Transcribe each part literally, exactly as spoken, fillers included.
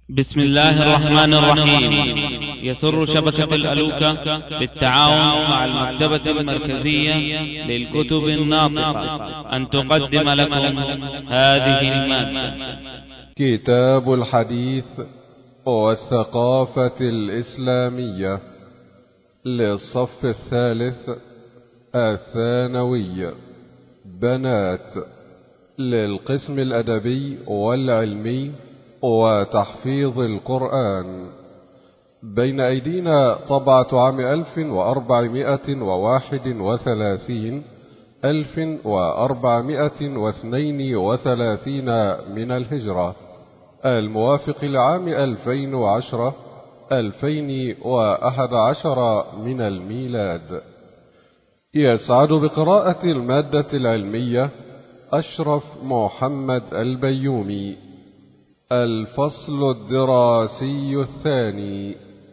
بسم الله الرحمن الرحيم. يسر شبكة الألوكة بالتعاون مع المكتبة المركزية للكتب الناطقة أن تقدم لكم هذه المادة. كتاب الحديث والثقافة الإسلامية للصف الثالث الثانوي بنات، للقسم الأدبي والعلمي وتحفيظ القرآن. بين أيدينا طبعة عام ألف وأربعمائة وواحد وثلاثين ألف وأربعمائة واثنين وثلاثين من الهجرة، الموافق لعام ألفين وعشرة ألفين وأحد عشر من الميلاد. يسعد بقراءة المادة العلمية أشرف محمد البيومي. الفصل الدراسي الثاني.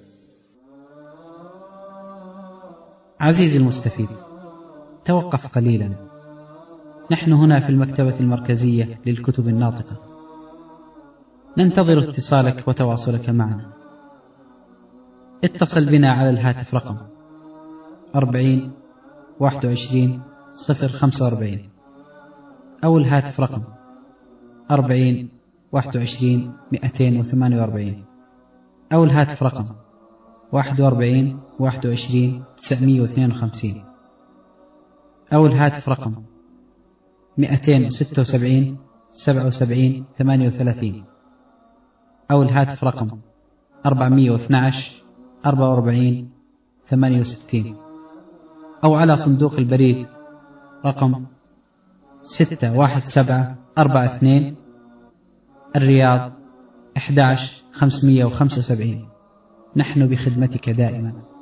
عزيزي المستفيد، توقف قليلا. نحن هنا في المكتبة المركزية للكتب الناطقة، ننتظر اتصالك وتواصلك معنا. اتصل بنا على الهاتف رقم أربعين واحد وعشرين صفر خمسة وأربعين أو الهاتف رقم أربعين واحد وعشرين مئتين وثمانية وأربعين أو الهاتف رقم واحد وأربعين واحد وعشرين تسعمائة واثنين وخمسين أو الهاتف رقم مئتين وستة وسبعين سبعة وسبعين ثمانية وثلاثين أو الهاتف رقم أربعمائة واثني عشر أربعة وأربعين ثمانية وستين أو على صندوق البريد رقم ستة واحد سبعة أربعة اثنين الرياض أحد عشر خمسمائة وخمسة وسبعين. نحن بخدمتك دائما.